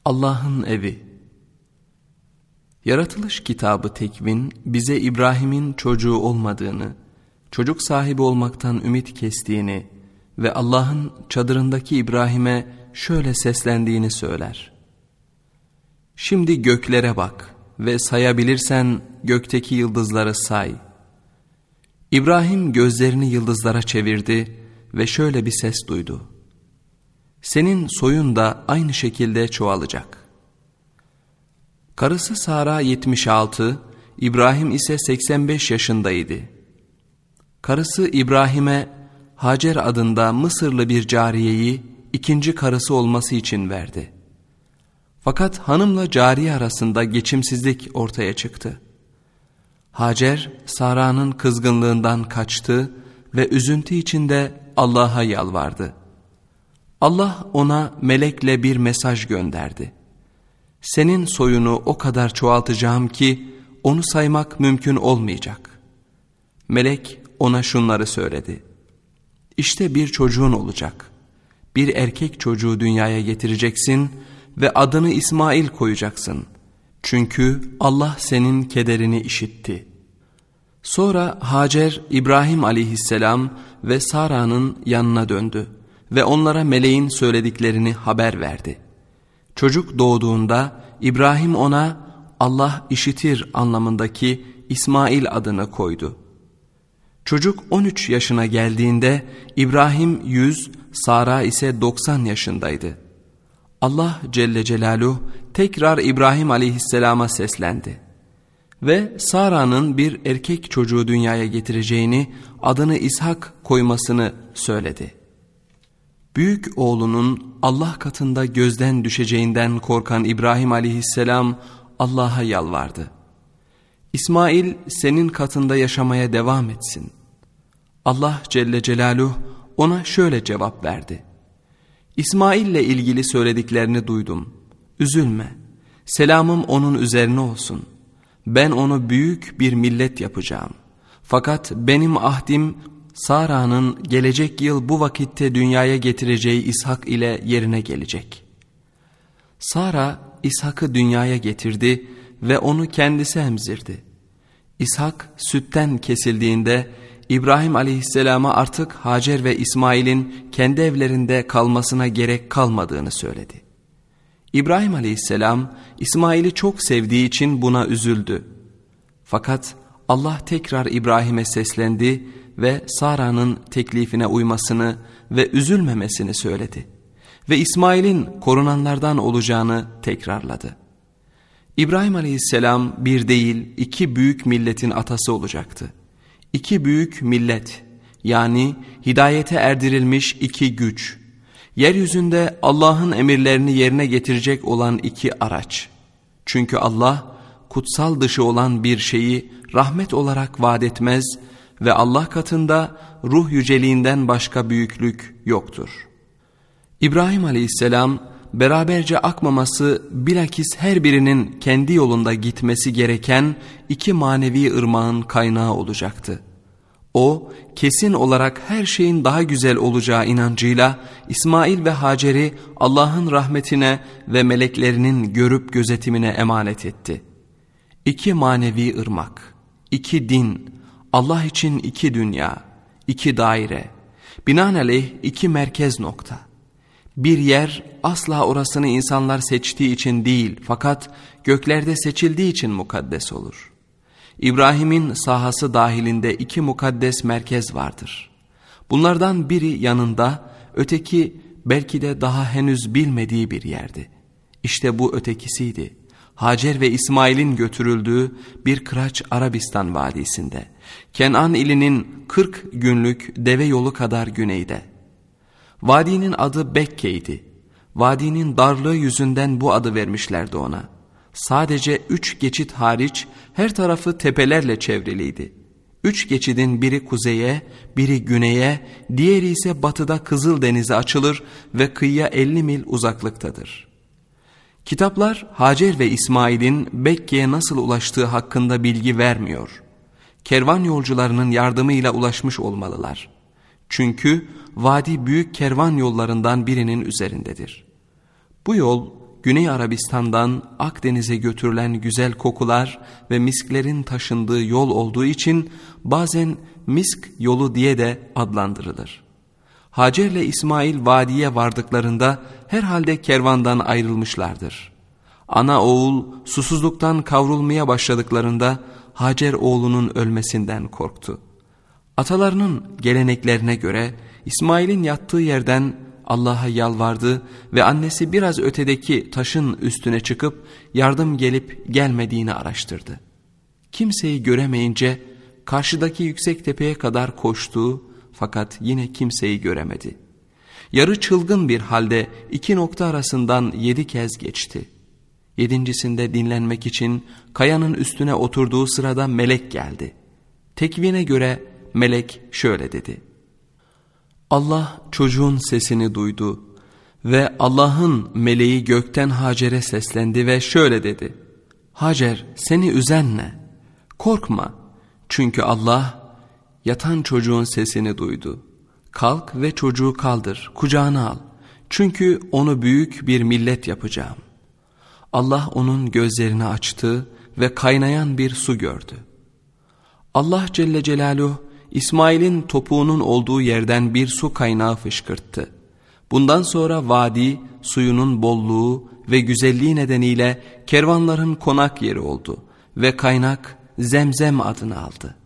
Allah'ın evi. Yaratılış kitabı Tekvin bize İbrahim'in çocuğu olmadığını, çocuk sahibi olmaktan ümit kestiğini ve Allah'ın çadırındaki İbrahim'e şöyle seslendiğini söyler. Şimdi göklere bak ve sayabilirsen gökteki yıldızları say. İbrahim gözlerini yıldızlara çevirdi ve şöyle bir ses duydu. Senin soyun da aynı şekilde çoğalacak. Karısı Sara 76, İbrahim ise 85 yaşındaydı. Karısı İbrahim'e Hacer adında Mısırlı bir cariyeyi ikinci karısı olması için verdi. Fakat hanımla cariye arasında geçimsizlik ortaya çıktı. Hacer, Sara'nın kızgınlığından kaçtı ve üzüntü içinde Allah'a yalvardı. Allah ona melekle bir mesaj gönderdi. Senin soyunu o kadar çoğaltacağım ki onu saymak mümkün olmayacak. Melek ona şunları söyledi. İşte bir çocuğun olacak. Bir erkek çocuğu dünyaya getireceksin ve adını İsmail koyacaksın. Çünkü Allah senin kederini işitti. Sonra Hacer, İbrahim aleyhisselam ve Sara'nın yanına döndü ve onlara meleğin söylediklerini haber verdi. Çocuk doğduğunda İbrahim ona Allah işitir anlamındaki İsmail adını koydu. Çocuk 13 yaşına geldiğinde İbrahim 100, Sara ise 90 yaşındaydı. Allah Celle Celaluhu tekrar İbrahim aleyhisselama seslendi. Ve Sara'nın bir erkek çocuğu dünyaya getireceğini, adını İshak koymasını söyledi. Büyük oğlunun Allah katında gözden düşeceğinden korkan İbrahim aleyhisselam Allah'a yalvardı. İsmail senin katında yaşamaya devam etsin. Allah Celle Celaluhu ona şöyle cevap verdi. İsmail ile ilgili söylediklerini duydum. Üzülme. Selamım onun üzerine olsun. Ben onu büyük bir millet yapacağım. Fakat benim ahdim Sara'nın gelecek yıl bu vakitte dünyaya getireceği İshak ile yerine gelecek. Sara İshak'ı dünyaya getirdi ve onu kendisi emzirdi. İshak sütten kesildiğinde İbrahim aleyhisselama artık Hacer ve İsmail'in kendi evlerinde kalmasına gerek kalmadığını söyledi. İbrahim aleyhisselam İsmail'i çok sevdiği için buna üzüldü. Fakat Allah tekrar İbrahim'e seslendi ve Sara'nın teklifine uymasını ve üzülmemesini söyledi. Ve İsmail'in korunanlardan olacağını tekrarladı. İbrahim aleyhisselam bir değil iki büyük milletin atası olacaktı. İki büyük millet, yani hidayete erdirilmiş iki güç, yeryüzünde Allah'ın emirlerini yerine getirecek olan iki araç. Çünkü Allah kutsal dışı olan bir şeyi rahmet olarak vaat etmez ve Allah katında ruh yüceliğinden başka büyüklük yoktur. İbrahim aleyhisselam beraberce akmaması, bilakis her birinin kendi yolunda gitmesi gereken iki manevi ırmağın kaynağı olacaktı. O, kesin olarak her şeyin daha güzel olacağı inancıyla İsmail ve Hacer'i Allah'ın rahmetine ve meleklerinin görüp gözetimine emanet etti. İki manevi ırmak, iki din, Allah için iki dünya, iki daire, binaenaleyh iki merkez nokta. Bir yer asla orasını insanlar seçtiği için değil, fakat göklerde seçildiği için mukaddes olur. İbrahim'in sahası dahilinde iki mukaddes merkez vardır. Bunlardan biri yanında, öteki belki de daha henüz bilmediği bir yerdi. İşte bu ötekisiydi. Hacer ve İsmail'in götürüldüğü bir kıraç Arabistan vadisinde, Kenan ilinin 40 günlük deve yolu kadar güneyde. Vadinin adı Bekke'ydi. Vadinin darlığı yüzünden bu adı vermişlerdi ona. Sadece 3 geçit hariç her tarafı tepelerle çevriliydi. 3 geçidin biri kuzeye, biri güneye, diğeri ise batıda Kızıldeniz'e açılır ve kıyıya 50 mil uzaklıktadır. Kitaplar Hacer ve İsmail'in Bekke'ye nasıl ulaştığı hakkında bilgi vermiyor. Kervan yolcularının yardımıyla ulaşmış olmalılar. Çünkü vadi büyük kervan yollarından birinin üzerindedir. Bu yol Güney Arabistan'dan Akdeniz'e götürülen güzel kokular ve misklerin taşındığı yol olduğu için bazen misk yolu diye de adlandırılır. Hacer ile İsmail vadiye vardıklarında herhalde kervandan ayrılmışlardır. Ana oğul susuzluktan kavrulmaya başladıklarında Hacer oğlunun ölmesinden korktu. Atalarının geleneklerine göre İsmail'in yattığı yerden Allah'a yalvardı ve annesi biraz ötedeki taşın üstüne çıkıp yardım gelip gelmediğini araştırdı. Kimseyi göremeyince karşıdaki yüksek tepeye kadar koştu fakat yine kimseyi göremedi. Yarı çılgın bir halde iki nokta arasından 7 kez geçti. 7.'sinde dinlenmek için kayanın üstüne oturduğu sırada melek geldi. Tekvine göre melek şöyle dedi: Allah çocuğun sesini duydu ve Allah'ın meleği gökten Hacer'e seslendi ve şöyle dedi: Hacer, seni üzen ne? Korkma, çünkü Allah yatan çocuğun sesini duydu. Kalk ve çocuğu kaldır, kucağına al. Çünkü onu büyük bir millet yapacağım. Allah onun gözlerini açtı ve kaynayan bir su gördü. Allah Celle Celaluhu İsmail'in topuğunun olduğu yerden bir su kaynağı fışkırttı. Bundan sonra vadi suyunun bolluğu ve güzelliği nedeniyle kervanların konak yeri oldu ve kaynak Zemzem adını aldı.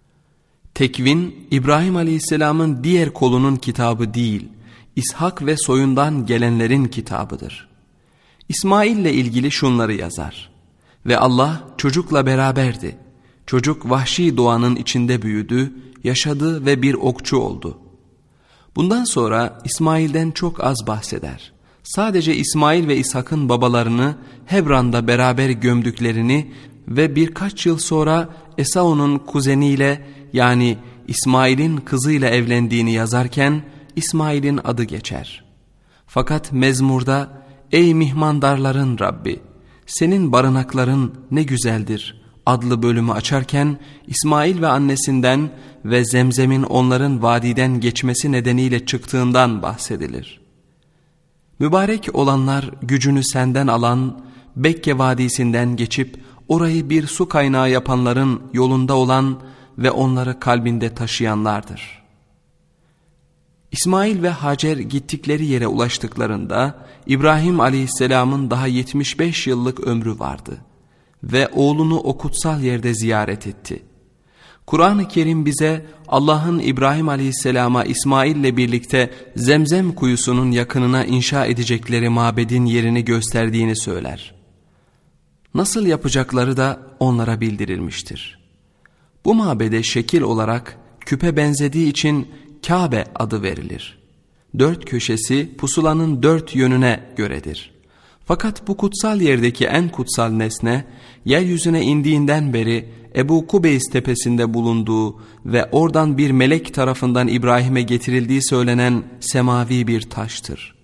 Tekvin, İbrahim Aleyhisselam'ın diğer kolunun kitabı değil, İshak ve soyundan gelenlerin kitabıdır. İsmail ile ilgili şunları yazar: Ve Allah çocukla beraberdi. Çocuk vahşi doğanın içinde büyüdü, yaşadı ve bir okçu oldu. Bundan sonra İsmail'den çok az bahseder. Sadece İsmail ve İshak'ın babalarını Hebran'da beraber gömdüklerini ve birkaç yıl sonra Esau'nun kuzeniyle yani İsmail'in kızıyla evlendiğini yazarken İsmail'in adı geçer. Fakat mezmurda "Ey mihmandarların Rabbi, senin barınakların ne güzeldir" adlı bölümü açarken İsmail ve annesinden ve Zemzem'in onların vadiden geçmesi nedeniyle çıktığından bahsedilir. Mübarek olanlar gücünü senden alan, Bekke Vadisi'nden geçip orayı bir su kaynağı yapanların yolunda olan ve onları kalbinde taşıyanlardır. İsmail ve Hacer gittikleri yere ulaştıklarında İbrahim Aleyhisselam'ın daha 75 yıllık ömrü vardı ve oğlunu o kutsal yerde ziyaret etti. Kur'an-ı Kerim bize Allah'ın İbrahim Aleyhisselam'a İsmail ile birlikte Zemzem kuyusunun yakınına inşa edecekleri mabedin yerini gösterdiğini söyler. Nasıl yapacakları da onlara bildirilmiştir. Bu mabede şekil olarak küpe benzediği için Kabe adı verilir. 4 köşesi pusulanın 4 yönüne göredir. Fakat bu kutsal yerdeki en kutsal nesne, yeryüzüne indiğinden beri Ebu Kubeys tepesinde bulunduğu ve oradan bir melek tarafından İbrahim'e getirildiği söylenen semavi bir taştır.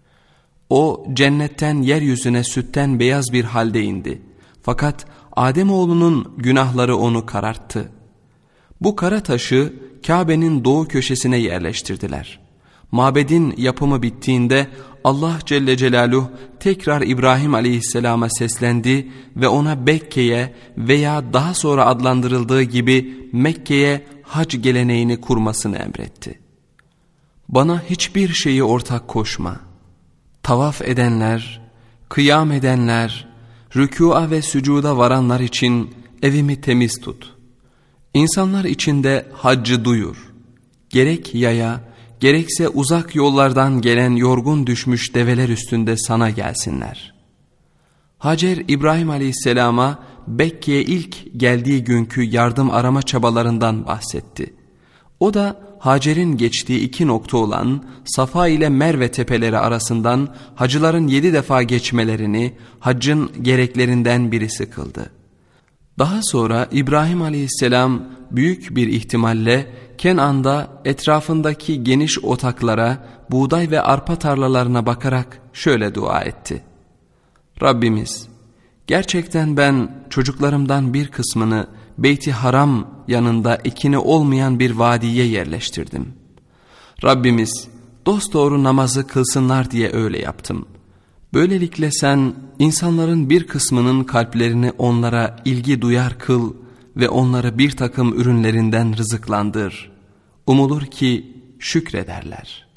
O cennetten yeryüzüne sütten beyaz bir halde indi. Fakat Ademoğlunun günahları onu kararttı. Bu kara taşı Kabe'nin doğu köşesine yerleştirdiler. Mabedin yapımı bittiğinde Allah Celle Celaluhu tekrar İbrahim Aleyhisselam'a seslendi ve ona Bekke'ye veya daha sonra adlandırıldığı gibi Mekke'ye hac geleneğini kurmasını emretti. Bana hiçbir şeyi ortak koşma. Tavaf edenler, kıyam edenler, rükûa ve sücuda varanlar için evimi temiz tut. İnsanlar içinde haccı duyur. Gerek yaya, gerekse uzak yollardan gelen yorgun düşmüş develer üstünde sana gelsinler. Hacer İbrahim Aleyhisselam'a Bekke'ye ilk geldiği günkü yardım arama çabalarından bahsetti. O da Hacer'in geçtiği 2 nokta olan Safa ile Merve tepeleri arasından hacıların 7 defa geçmelerini haccın gereklerinden birisi kıldı. Daha sonra İbrahim Aleyhisselam büyük bir ihtimalle Kenan'da etrafındaki geniş otaklara, buğday ve arpa tarlalarına bakarak şöyle dua etti: Rabbimiz, gerçekten ben çocuklarımdan bir kısmını Beyt-i Haram yanında ekini olmayan bir vadiye yerleştirdim. Rabbimiz, dosdoğru namazı kılsınlar diye öyle yaptım. Böylelikle sen insanların bir kısmının kalplerini onlara ilgi duyar kıl ve onları bir takım ürünlerinden rızıklandır. Umulur ki şükrederler.